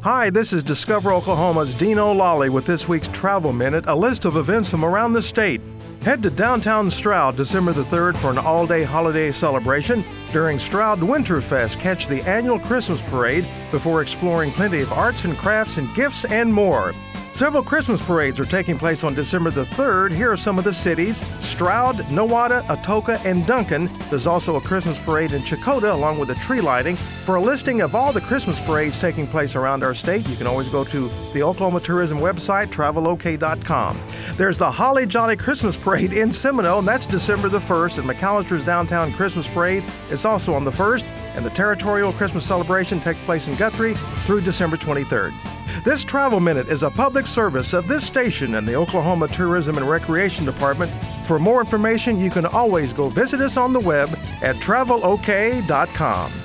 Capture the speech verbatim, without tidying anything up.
Hi, this is Discover Oklahoma's Dean O'Lally with this week's Travel Minute, a list of events from around the state. Head to downtown Stroud December the third for an all-day holiday celebration. During Stroud Winterfest, catch the annual Christmas parade before exploring plenty of arts and crafts and gifts and more. Several Christmas parades are taking place on December the third. Here are some of the cities: Stroud, Nowata, Atoka, and Duncan. There's also a Christmas parade in Chakota along with a tree lighting. For a listing of all the Christmas parades taking place around our state, you can always go to the Oklahoma Tourism website, travel o k dot com. There's the Holly Jolly Christmas Parade in Seminole, and that's December the first, and McAllister's Downtown Christmas Parade is also on the first, and the Territorial Christmas Celebration takes place in Guthrie through December twenty-third. This Travel Minute is a public service of this station and the Oklahoma Tourism and Recreation Department. For more information, you can always go visit us on the web at travel o k dot com.